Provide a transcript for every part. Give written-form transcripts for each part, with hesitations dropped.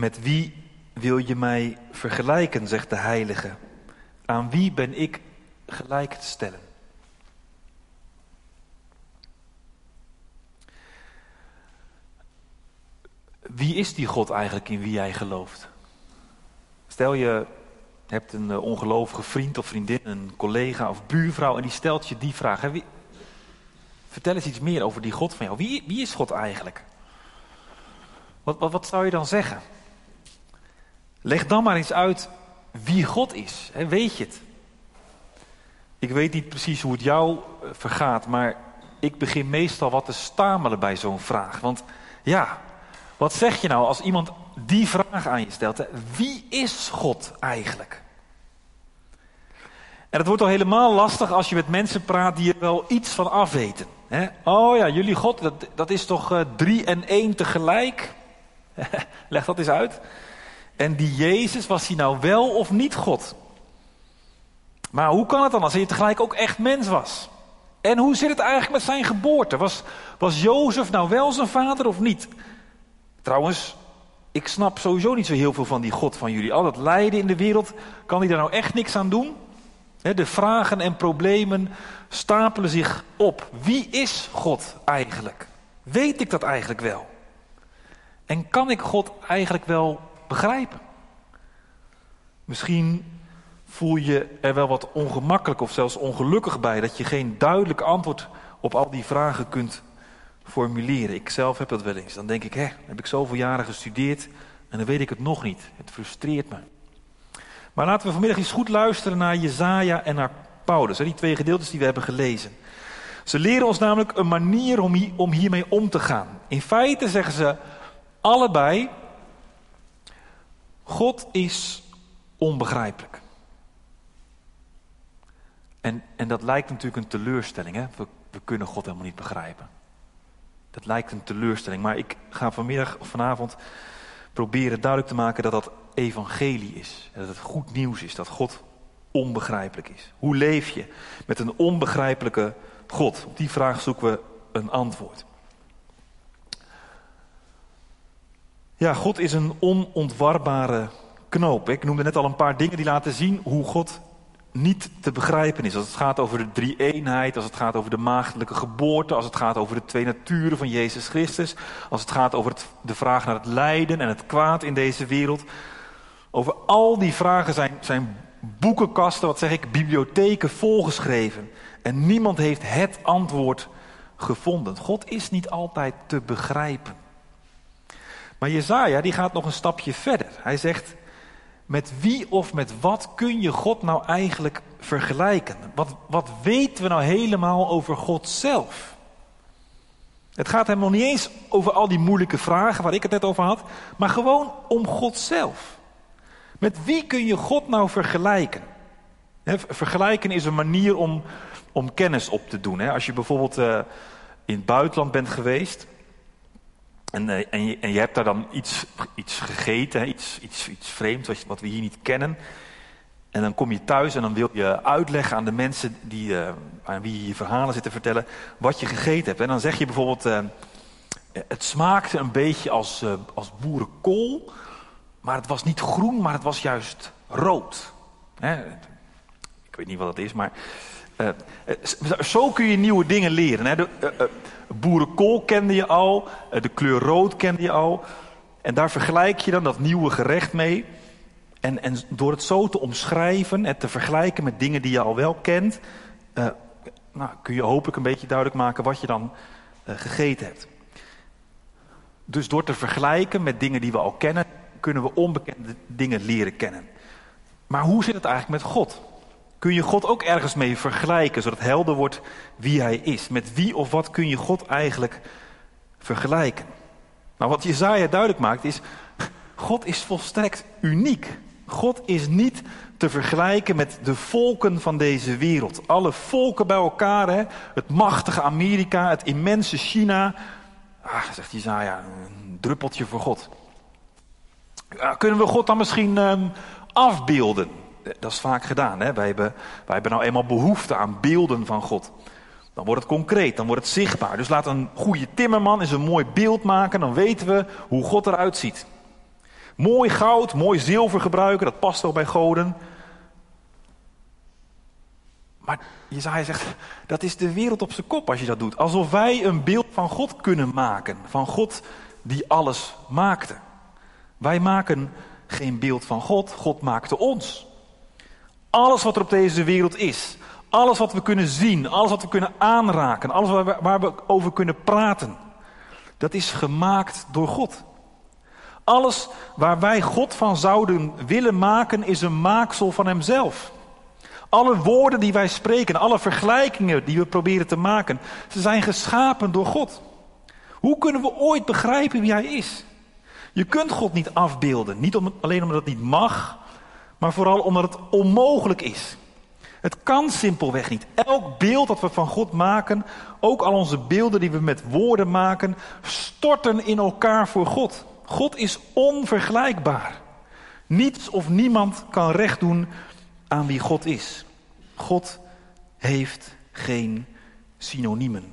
Met wie wil je mij vergelijken, zegt de heilige. Aan wie ben ik gelijk te stellen? Wie is die God eigenlijk in wie jij gelooft? Stel je hebt een ongelovige vriend of vriendin, een collega of buurvrouw en die stelt je die vraag. Hè? Vertel eens iets meer over die God van jou. Wie is God eigenlijk? Wat zou je dan zeggen? Leg dan maar eens uit wie God is. Hè? Weet je het? Ik weet niet precies hoe het jou vergaat, maar ik begin meestal wat te stamelen bij zo'n vraag. Want ja, wat zeg je nou als iemand die vraag aan je stelt? Hè? Wie is God eigenlijk? En het wordt al helemaal lastig als je met mensen praat die er wel iets van afweten. Hè? Oh ja, jullie God, dat is toch 3 en 1 tegelijk? Leg dat eens uit. En die Jezus, was hij nou wel of niet God? Maar hoe kan het dan als hij tegelijk ook echt mens was? En hoe zit het eigenlijk met zijn geboorte? Was Jozef nou wel zijn vader of niet? Trouwens, ik snap sowieso niet zo heel veel van die God van jullie. Al dat lijden in de wereld, kan hij daar nou echt niks aan doen? De vragen en problemen stapelen zich op. Wie is God eigenlijk? Weet ik dat eigenlijk wel? En kan ik God eigenlijk wel begrijpen? Misschien voel je er wel wat ongemakkelijk of zelfs ongelukkig bij dat je geen duidelijk antwoord op al die vragen kunt formuleren. Ik zelf heb dat wel eens. Dan denk ik, heb ik zoveel jaren gestudeerd en dan weet ik het nog niet. Het frustreert me. Maar laten we vanmiddag eens goed luisteren naar Jesaja en naar Paulus. Die 2 gedeeltes die we hebben gelezen. Ze leren ons namelijk een manier om hiermee om te gaan. In feite zeggen ze allebei, God is onbegrijpelijk. En dat lijkt natuurlijk een teleurstelling. Hè? We kunnen God helemaal niet begrijpen. Dat lijkt een teleurstelling. Maar ik ga vanavond proberen duidelijk te maken dat dat evangelie is. Dat het goed nieuws is. Dat God onbegrijpelijk is. Hoe leef je met een onbegrijpelijke God? Op die vraag zoeken we een antwoord. Ja, God is een onontwarbare knoop. Ik noemde net al een paar dingen die laten zien hoe God niet te begrijpen is. Als het gaat over de drie-eenheid, als het gaat over de maagdelijke geboorte, als het gaat over de 2 naturen van Jezus Christus, als het gaat over de vraag naar het lijden en het kwaad in deze wereld. Over al die vragen zijn boekenkasten, bibliotheken volgeschreven. En niemand heeft het antwoord gevonden. God is niet altijd te begrijpen. Maar Jesaja die gaat nog een stapje verder. Hij zegt, met wie of met wat kun je God nou eigenlijk vergelijken? Wat weten we nou helemaal over God zelf? Het gaat hem nog niet eens over al die moeilijke vragen waar ik het net over had, maar gewoon om God zelf. Met wie kun je God nou vergelijken? Vergelijken is een manier om kennis op te doen. Als je bijvoorbeeld in het buitenland bent geweest en je hebt daar dan iets gegeten, iets vreemds wat we hier niet kennen. En dan kom je thuis en dan wil je uitleggen aan de mensen aan wie je verhalen zit te vertellen wat je gegeten hebt. En dan zeg je bijvoorbeeld, het smaakte een beetje als boerenkool, maar het was niet groen, maar het was juist rood. Ik weet niet wat dat is, maar zo kun je nieuwe dingen leren. Boerenkool kende je al, de kleur rood kende je al. En daar vergelijk je dan dat nieuwe gerecht mee. En door het zo te omschrijven en te vergelijken met dingen die je al wel kent, kun je hopelijk een beetje duidelijk maken wat je dan gegeten hebt. Dus door te vergelijken met dingen die we al kennen, kunnen we onbekende dingen leren kennen. Maar hoe zit het eigenlijk met God? Kun je God ook ergens mee vergelijken, zodat helder wordt wie hij is? Met wie of wat kun je God eigenlijk vergelijken? Nou, wat Jesaja duidelijk maakt is, God is volstrekt uniek. God is niet te vergelijken met de volken van deze wereld. Alle volken bij elkaar, het machtige Amerika, het immense China. Zegt Jesaja, een druppeltje voor God. Kunnen we God dan misschien afbeelden? Dat is vaak gedaan. Wij hebben nou eenmaal behoefte aan beelden van God. Dan wordt het concreet, dan wordt het zichtbaar. Dus laat een goede timmerman eens een mooi beeld maken, dan weten we hoe God eruit ziet. Mooi goud, mooi zilver gebruiken, dat past wel bij goden. Maar Jesaja zegt, dat is de wereld op zijn kop als je dat doet. Alsof wij een beeld van God kunnen maken. Van God die alles maakte. Wij maken geen beeld van God, God maakte ons. Alles wat er op deze wereld is, alles wat we kunnen zien, alles wat we kunnen aanraken, alles waar we over kunnen praten, dat is gemaakt door God. Alles waar wij God van zouden willen maken, is een maaksel van Hemzelf. Alle woorden die wij spreken, alle vergelijkingen die we proberen te maken, ze zijn geschapen door God. Hoe kunnen we ooit begrijpen wie Hij is? Je kunt God niet afbeelden, niet alleen omdat het niet mag, maar vooral omdat het onmogelijk is. Het kan simpelweg niet. Elk beeld dat we van God maken, ook al onze beelden die we met woorden maken, storten in elkaar voor God. God is onvergelijkbaar. Niets of niemand kan recht doen aan wie God is. God heeft geen synoniemen.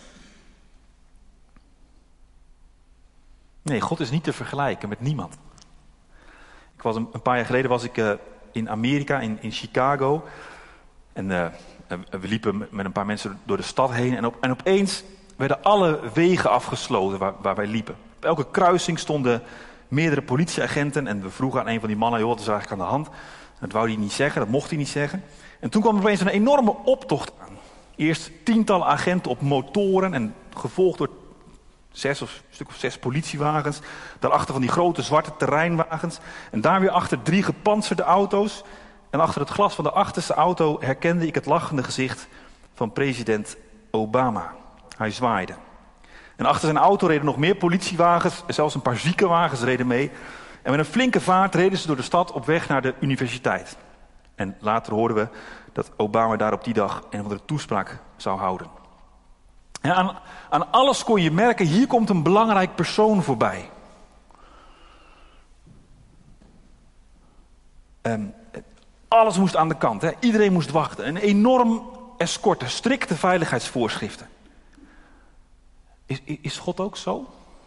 Nee, God is niet te vergelijken met niemand. Een paar jaar geleden was ik in Amerika, in Chicago. En we liepen met een paar mensen door de stad heen. En opeens werden alle wegen afgesloten waar wij liepen. Op elke kruising stonden meerdere politieagenten. En we vroegen aan een van die mannen, joh, wat is er eigenlijk aan de hand? Dat wou hij niet zeggen, dat mocht hij niet zeggen. En toen kwam er opeens een enorme optocht aan. Eerst tientallen agenten op motoren en gevolgd door een stuk of zes politiewagens. Daarachter van die grote zwarte terreinwagens. En daar weer achter 3 gepantserde auto's. En achter het glas van de achterste auto herkende ik het lachende gezicht van president Obama. Hij zwaaide. En achter zijn auto reden nog meer politiewagens, zelfs een paar ziekenwagens reden mee. En met een flinke vaart reden ze door de stad op weg naar de universiteit. En later hoorden we dat Obama daar op die dag een of andere toespraak zou houden. En aan alles kon je merken, hier komt een belangrijk persoon voorbij. Alles moest aan de kant, hè? Iedereen moest wachten. Een enorm escorte, strikte veiligheidsvoorschriften. Is God ook zo?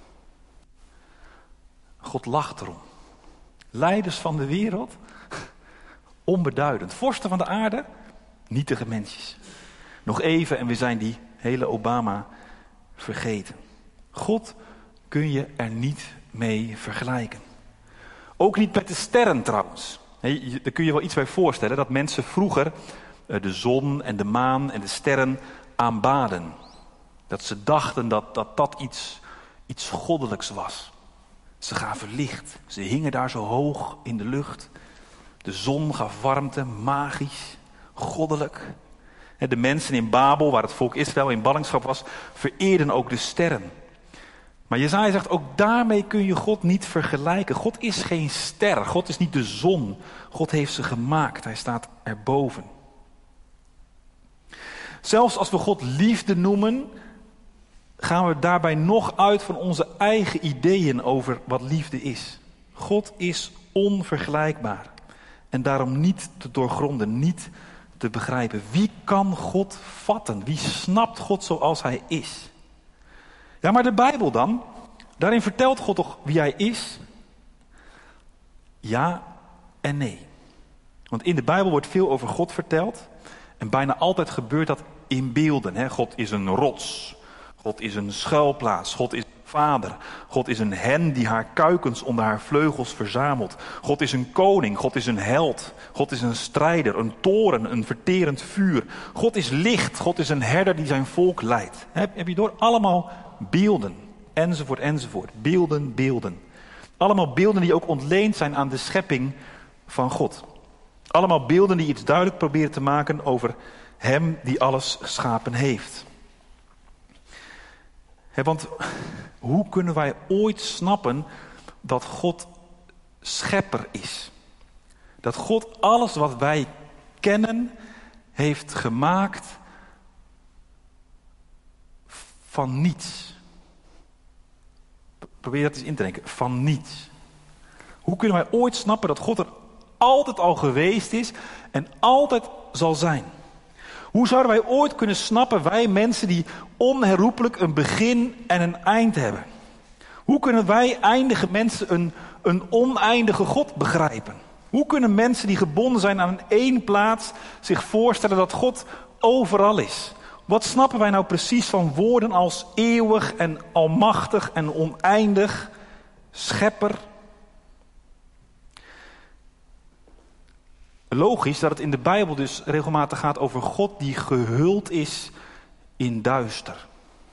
God lacht erom. Leiders van de wereld, onbeduidend. Vorsten van de aarde, nietige mensjes. Nog even en we zijn die hele Obama vergeten. God kun je er niet mee vergelijken. Ook niet met de sterren trouwens. Daar kun je wel iets bij voorstellen, dat mensen vroeger de zon en de maan en de sterren aanbaden. Dat ze dachten dat iets goddelijks was. Ze gaven licht, ze hingen daar zo hoog in de lucht. De zon gaf warmte, magisch, goddelijk. De mensen in Babel, waar het volk Israël in ballingschap was, vereerden ook de sterren. Maar Jesaja zegt, ook daarmee kun je God niet vergelijken. God is geen ster, God is niet de zon. God heeft ze gemaakt, hij staat erboven. Zelfs als we God liefde noemen, gaan we daarbij nog uit van onze eigen ideeën over wat liefde is. God is onvergelijkbaar en daarom niet te doorgronden, niet te begrijpen. Wie kan God vatten? Wie snapt God zoals hij is? Ja, maar de Bijbel dan? Daarin vertelt God toch wie hij is? Ja en nee. Want in de Bijbel wordt veel over God verteld. En bijna altijd gebeurt dat in beelden. Hè? God is een rots. God is een schuilplaats. God is een vader. God is een hen die haar kuikens onder haar vleugels verzamelt. God is een koning. God is een held. God is een strijder, een toren, een verterend vuur. God is licht. God is een herder die zijn volk leidt. Heb je door? Allemaal beelden. Enzovoort, enzovoort. Beelden, beelden. Allemaal beelden die ook ontleend zijn aan de schepping van God. Allemaal beelden die iets duidelijk proberen te maken over hem die alles geschapen heeft. Want hoe kunnen wij ooit snappen dat God schepper is? Dat God alles wat wij kennen heeft gemaakt van niets. Probeer dat eens in te denken. Van niets. Hoe kunnen wij ooit snappen dat God er altijd al geweest is en altijd zal zijn? Hoe zouden wij ooit kunnen snappen, wij mensen die onherroepelijk een begin en een eind hebben? Hoe kunnen wij eindige mensen een oneindige God begrijpen? Hoe kunnen mensen die gebonden zijn aan één plaats zich voorstellen dat God overal is? Wat snappen wij nou precies van woorden als eeuwig en almachtig en oneindig, schepper? Logisch dat het in de Bijbel dus regelmatig gaat over God die gehuld is in duister.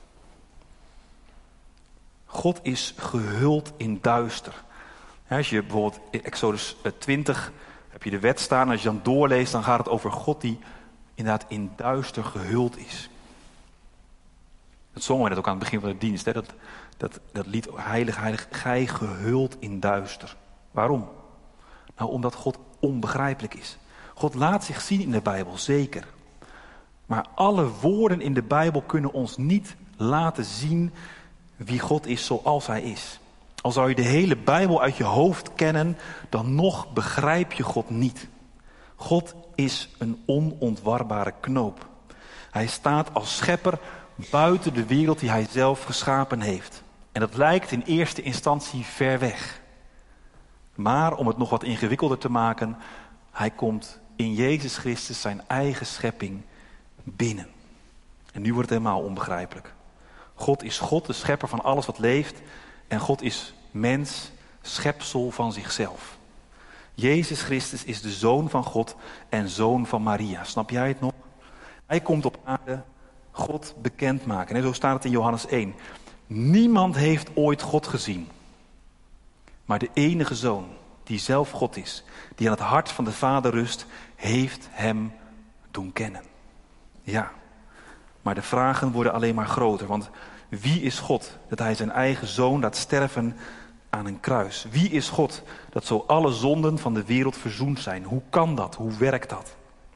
God is gehuld in duister. Als je bijvoorbeeld in Exodus 20 heb je de wet staan. Als je dan doorleest, dan gaat het over God die inderdaad in duister gehuld is. Dat zongen we net ook aan het begin van de dienst. Hè? Dat lied, heilig, heilig, gij gehuld in duister. Waarom? Nou, omdat God onbegrijpelijk is. God laat zich zien in de Bijbel, zeker. Maar alle woorden in de Bijbel kunnen ons niet laten zien wie God is zoals hij is. Al zou je de hele Bijbel uit je hoofd kennen, dan nog begrijp je God niet. God is een onontwarbare knoop. Hij staat als schepper buiten de wereld die hij zelf geschapen heeft. En dat lijkt in eerste instantie ver weg. Maar om het nog wat ingewikkelder te maken, hij komt in Jezus Christus zijn eigen schepping binnen. En nu wordt het helemaal onbegrijpelijk. God is God, de schepper van alles wat leeft. En God is mens, schepsel van zichzelf. Jezus Christus is de Zoon van God en Zoon van Maria. Snap jij het nog? Hij komt op aarde God bekendmaken. En zo staat het in Johannes 1. Niemand heeft ooit God gezien. Maar de enige Zoon, die zelf God is, die aan het hart van de Vader rust, heeft hem doen kennen. Ja, maar de vragen worden alleen maar groter. Want wie is God dat hij zijn eigen Zoon laat sterven aan een kruis? Wie is God dat zo alle zonden van de wereld verzoend zijn? Hoe kan dat? Hoe werkt dat?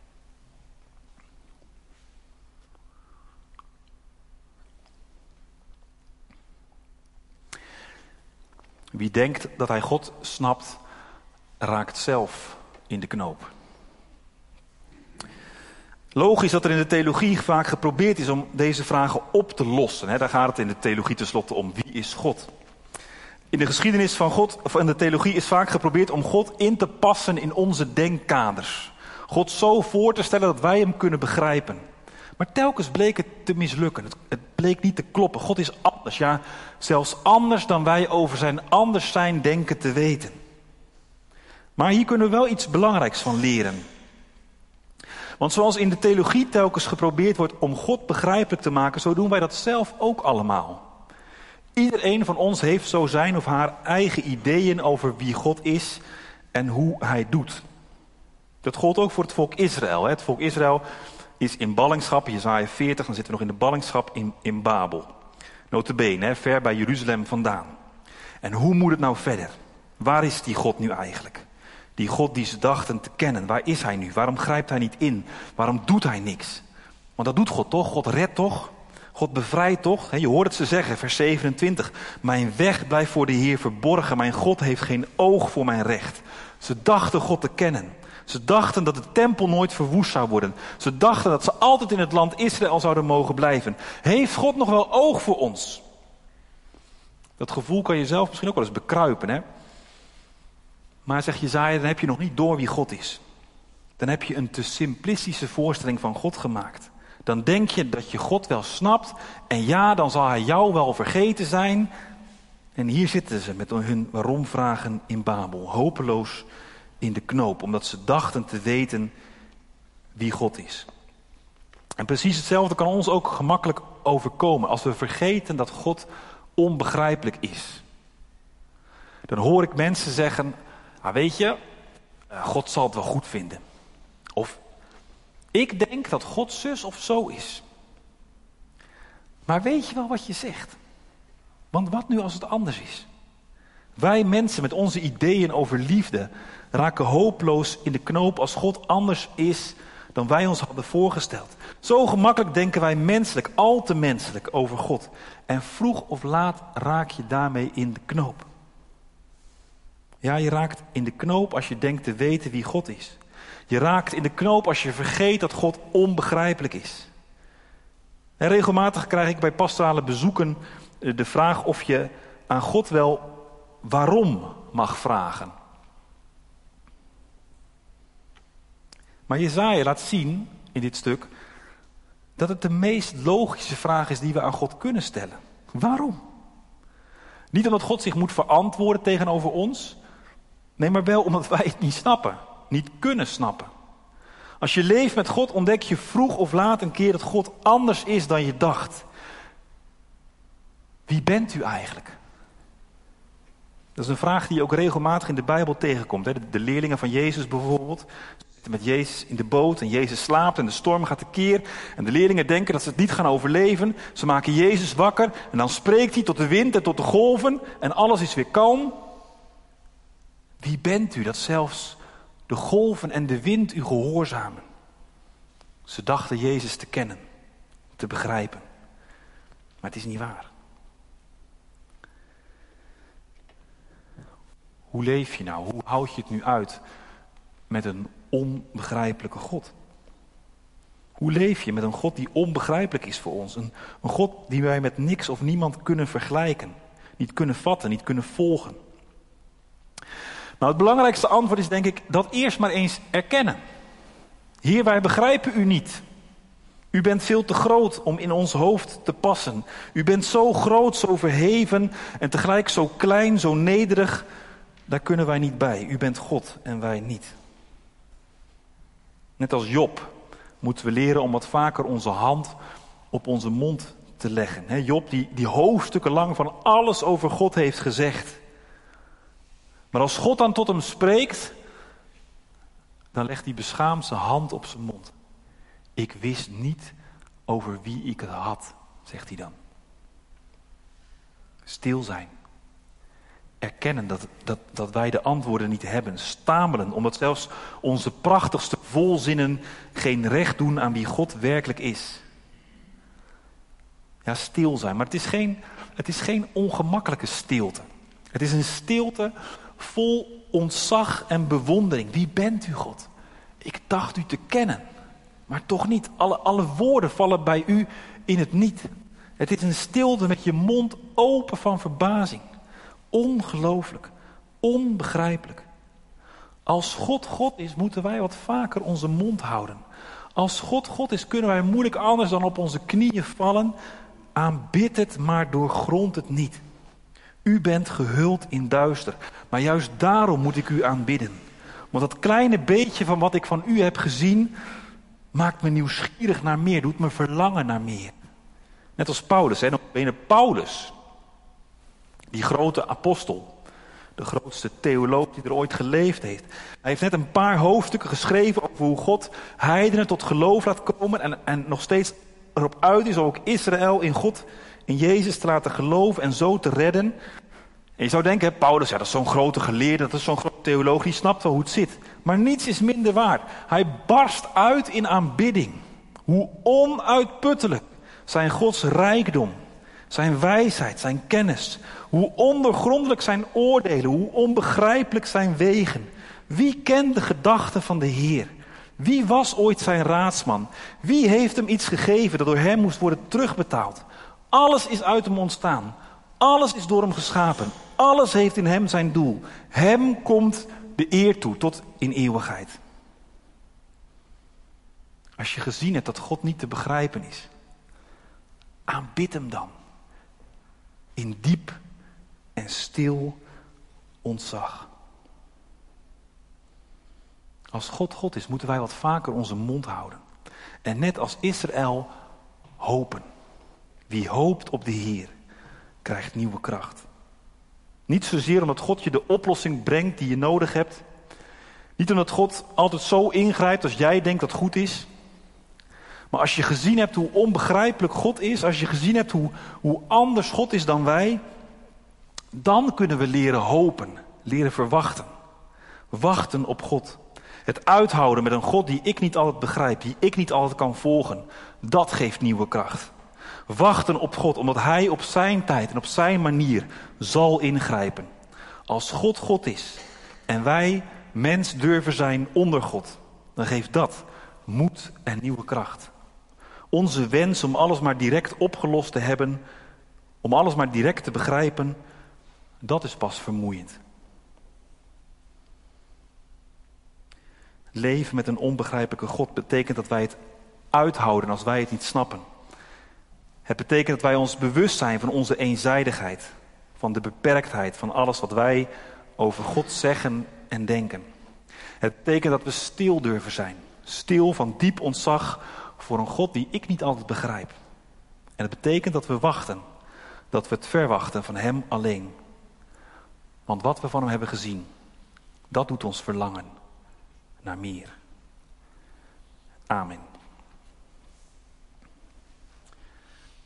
Wie denkt dat hij God snapt, raakt zelf in de knoop. Logisch dat er in de theologie vaak geprobeerd is om deze vragen op te lossen. Daar gaat het in de theologie tenslotte om. Wie is God? In de geschiedenis van God, of in de theologie, is vaak geprobeerd om God in te passen in onze denkkaders. God zo voor te stellen dat wij hem kunnen begrijpen. Maar telkens bleek het te mislukken. Het bleek niet te kloppen. God is anders. Ja, zelfs anders dan wij over zijn anders zijn denken te weten. Maar hier kunnen we wel iets belangrijks van leren. Want zoals in de theologie telkens geprobeerd wordt om God begrijpelijk te maken, zo doen wij dat zelf ook allemaal. Iedereen van ons heeft zo zijn of haar eigen ideeën over wie God is en hoe hij doet. Dat gold ook voor het volk Israël. Het volk Israël is in ballingschap, Jesaja 40, dan zitten we nog in de ballingschap in Babel. Nota bene, ver bij Jeruzalem vandaan. En hoe moet het nou verder? Waar is die God nu eigenlijk? Die God die ze dachten te kennen, waar is hij nu? Waarom grijpt hij niet in? Waarom doet hij niks? Want dat doet God toch? God redt toch? God bevrijdt toch? Je hoort het ze zeggen, vers 27. Mijn weg blijft voor de Heer verborgen. Mijn God heeft geen oog voor mijn recht. Ze dachten God te kennen. Ze dachten dat de tempel nooit verwoest zou worden. Ze dachten dat ze altijd in het land Israël zouden mogen blijven. Heeft God nog wel oog voor ons? Dat gevoel kan je zelf misschien ook wel eens bekruipen, hè? Maar zeg Jesaja, dan heb je nog niet door wie God is. Dan heb je een te simplistische voorstelling van God gemaakt. Dan denk je dat je God wel snapt. En ja, dan zal hij jou wel vergeten zijn. En hier zitten ze met hun waarom-vragen in Babel. Hopeloos in de knoop. Omdat ze dachten te weten wie God is. En precies hetzelfde kan ons ook gemakkelijk overkomen. Als we vergeten dat God onbegrijpelijk is. Dan hoor ik mensen zeggen, weet je, God zal het wel goed vinden. Of, ik denk dat God zus of zo is. Maar weet je wel wat je zegt? Want wat nu als het anders is? Wij mensen met onze ideeën over liefde raken hopeloos in de knoop als God anders is dan wij ons hadden voorgesteld. Zo gemakkelijk denken wij menselijk, al te menselijk over God. En vroeg of laat raak je daarmee in de knoop. Ja, je raakt in de knoop als je denkt te weten wie God is. Je raakt in de knoop als je vergeet dat God onbegrijpelijk is. En regelmatig krijg ik bij pastorale bezoeken de vraag of je aan God wel waarom mag vragen. Maar Jesaja laat zien in dit stuk dat het de meest logische vraag is die we aan God kunnen stellen. Waarom? Niet omdat God zich moet verantwoorden tegenover ons. Nee, maar wel omdat wij het niet snappen. Niet kunnen snappen. Als je leeft met God ontdek je vroeg of laat een keer dat God anders is dan je dacht. Wie bent u eigenlijk? Dat is een vraag die je ook regelmatig in de Bijbel tegenkomt. De leerlingen van Jezus bijvoorbeeld zitten met Jezus in de boot en Jezus slaapt en de storm gaat tekeer. En de leerlingen denken dat ze het niet gaan overleven. Ze maken Jezus wakker en dan spreekt hij tot de wind en tot de golven en alles is weer kalm. Wie bent u dat zelfs de golven en de wind u gehoorzamen? Ze dachten Jezus te kennen, te begrijpen. Maar het is niet waar. Hoe leef je nou? Hoe houd je het nu uit met een onbegrijpelijke God? Hoe leef je met een God die onbegrijpelijk is voor ons? Een God die wij met niks of niemand kunnen vergelijken. Niet kunnen vatten, niet kunnen volgen. Nou, het belangrijkste antwoord is denk ik dat eerst maar eens erkennen. Heer, wij begrijpen u niet. U bent veel te groot om in ons hoofd te passen. U bent zo groot, zo verheven en tegelijk zo klein, zo nederig. Daar kunnen wij niet bij. U bent God en wij niet. Net als Job moeten we leren om wat vaker onze hand op onze mond te leggen. Job die hoofdstukken lang van alles over God heeft gezegd. Maar als God dan tot hem spreekt, dan legt hij beschaamd zijn hand op zijn mond. Ik wist niet over wie ik het had, zegt hij dan. Stil zijn. Erkennen dat wij de antwoorden niet hebben. Stamelen, omdat zelfs onze prachtigste volzinnen geen recht doen aan wie God werkelijk is. Ja, stil zijn. Maar het is geen ongemakkelijke stilte. Het is een stilte vol ontzag en bewondering. Wie bent u, God? Ik dacht u te kennen, maar toch niet. Alle woorden vallen bij u in het niet. Het is een stilte met je mond open van verbazing. Ongelooflijk, onbegrijpelijk. Als God God is, moeten wij wat vaker onze mond houden. Als God God is, kunnen wij moeilijk anders dan op onze knieën vallen. Aanbid het, maar doorgrond het niet. U bent gehuld in duister, maar juist daarom moet ik u aanbidden. Want dat kleine beetje van wat ik van u heb gezien, maakt me nieuwsgierig naar meer, doet me verlangen naar meer. Net als Paulus, Paulus, die grote apostel, de grootste theoloog die er ooit geleefd heeft. Hij heeft net een paar hoofdstukken geschreven over hoe God heidenen tot geloof laat komen en nog steeds erop uit is ook Israël in God, in Jezus te laten geloven en zo te redden. En je zou denken, Paulus, dat is zo'n grote geleerde, dat is zo'n grote theoloog, die snapt wel hoe het zit. Maar niets is minder waar. Hij barst uit in aanbidding. Hoe onuitputtelijk zijn Gods rijkdom, zijn wijsheid, zijn kennis. Hoe ondergrondelijk zijn oordelen, hoe onbegrijpelijk zijn wegen. Wie kent de gedachten van de Heer? Wie was ooit zijn raadsman? Wie heeft hem iets gegeven dat door hem moest worden terugbetaald? Alles is uit hem ontstaan. Alles is door hem geschapen. Alles heeft in hem zijn doel. Hem komt de eer toe tot in eeuwigheid. Als je gezien hebt dat God niet te begrijpen is, aanbid hem dan. In diep en stil ontzag. Als God God is, moeten wij wat vaker onze mond houden. En net als Israël hopen. Wie hoopt op de Heer, krijgt nieuwe kracht. Niet zozeer omdat God je de oplossing brengt die je nodig hebt. Niet omdat God altijd zo ingrijpt als jij denkt dat goed is. Maar als je gezien hebt hoe onbegrijpelijk God is, als je gezien hebt hoe anders God is dan wij, dan kunnen we leren hopen, leren verwachten. Wachten op God. Het uithouden met een God die ik niet altijd begrijp, die ik niet altijd kan volgen, dat geeft nieuwe kracht. Wachten op God, omdat Hij op zijn tijd en op zijn manier zal ingrijpen. Als God God is en wij mens durven zijn onder God, dan geeft dat moed en nieuwe kracht. Onze wens om alles maar direct opgelost te hebben, om alles maar direct te begrijpen, Dat is pas vermoeiend. Leven met een onbegrijpelijke God betekent dat wij het uithouden als wij het niet snappen. Het betekent dat wij ons bewust zijn van onze eenzijdigheid, van de beperktheid van alles wat wij over God zeggen en denken. Het betekent dat we stil durven zijn, stil van diep ontzag voor een God die ik niet altijd begrijp. En het betekent dat we wachten, dat we het verwachten van Hem alleen. Want wat we van Hem hebben gezien, dat doet ons verlangen naar meer. Amen.